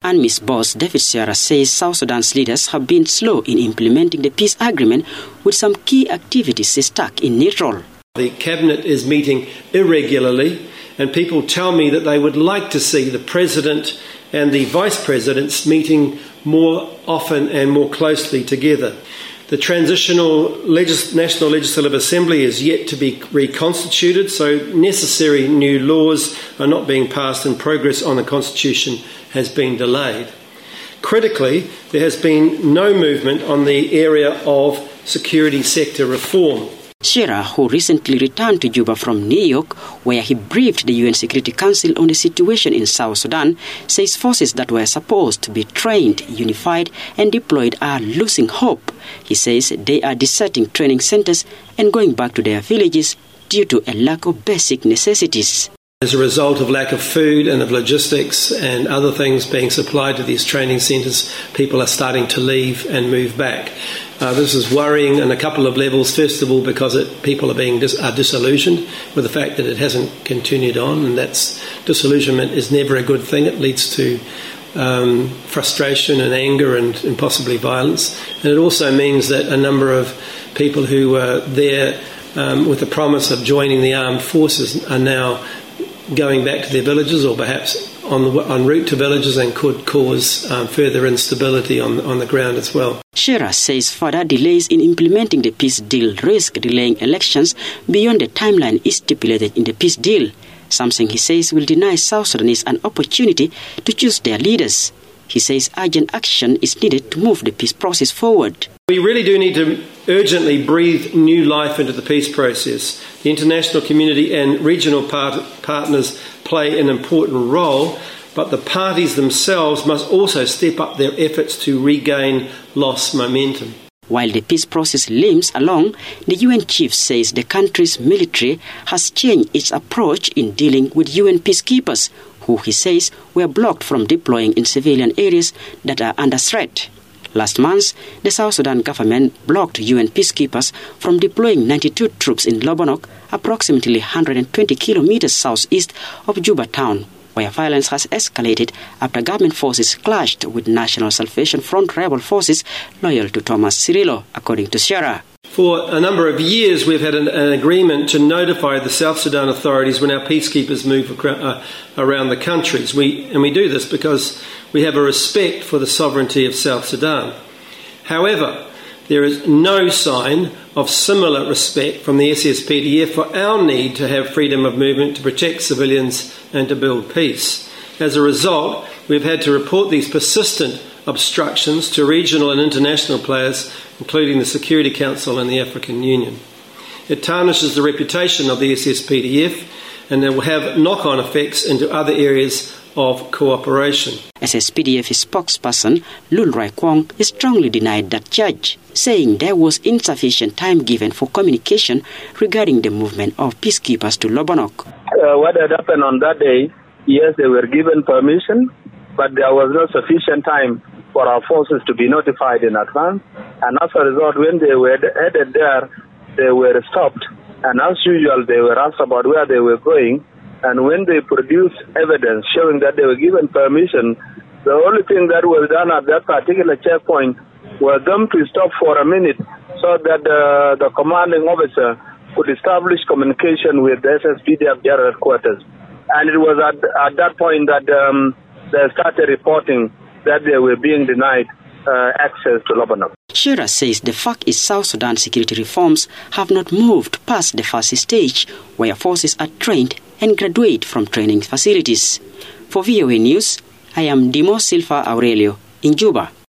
UNMISS boss David Sierra says South Sudan's leaders have been slow in implementing the peace agreement, with some key activities stuck in neutral. The cabinet is meeting irregularly, and people tell me that they would like to see the president and the vice presidents meeting more often and more closely together. The Transitional National Legislative Assembly is yet to be reconstituted, so necessary new laws are not being passed and progress on the Constitution has been delayed. Critically, there has been no movement on the area of security sector reform. Sierra, who recently returned to Juba from New York, where he briefed the UN Security Council on the situation in South Sudan, says forces that were supposed to be trained, unified and deployed are losing hope. He says they are deserting training centers and going back to their villages due to a lack of basic necessities. As a result of lack of food and of logistics and other things being supplied to these training centres, people are starting to leave and move back. This is worrying on a couple of levels. First of all, because people are disillusioned with the fact that it hasn't continued on, and disillusionment is never a good thing. It leads to frustration and anger and possibly violence. And it also means that a number of people who were there with the promise of joining the armed forces are now going back to their villages, or perhaps en route to villages, and could cause further instability on the ground as well. Sierra says further delays in implementing the peace deal risk delaying elections beyond the timeline stipulated in the peace deal, something he says will deny South Sudanese an opportunity to choose their leaders. He says urgent action is needed to move the peace process forward. We really do need to urgently breathe new life into the peace process. The international community and regional partners play an important role, but the parties themselves must also step up their efforts to regain lost momentum. While the peace process limps along, the UN chief says the country's military has changed its approach in dealing with UN peacekeepers, who he says were blocked from deploying in civilian areas that are under threat. Last month, the South Sudan government blocked UN peacekeepers from deploying 92 troops in Lobonok, approximately 120 kilometers southeast of Juba town, where violence has escalated after government forces clashed with National Salvation Front rebel forces loyal to Thomas Cirillo, according to Sierra. For a number of years, we've had an agreement to notify the South Sudan authorities when our peacekeepers move around the countries. We do this because we have a respect for the sovereignty of South Sudan. However, there is no sign of similar respect from the SSPDF for our need to have freedom of movement to protect civilians and to build peace. As a result, we've had to report these persistent obstructions to regional and international players, including the Security Council and the African Union. It tarnishes the reputation of the SSPDF, and it will have knock-on effects into other areas of cooperation. SSPDF spokesperson Lul Rai Kwong strongly denied that charge, saying there was insufficient time given for communication regarding the movement of peacekeepers to Lobonok. What had happened on that day, yes, they were given permission, but there was not sufficient time for our forces to be notified in advance. And as a result, when they were headed there, they were stopped. And as usual, they were asked about where they were going. And when they produced evidence showing that they were given permission, the only thing that was done at that particular checkpoint was them to stop for a minute so that the commanding officer could establish communication with the SSPDF general headquarters. And it was at that point that they started reporting that they were being denied access to Lebanon. Sierra says the fact is South Sudan security reforms have not moved past the first stage, where forces are trained and graduate from training facilities. For VOA News, I am Dimo Silva Aurelio in Juba.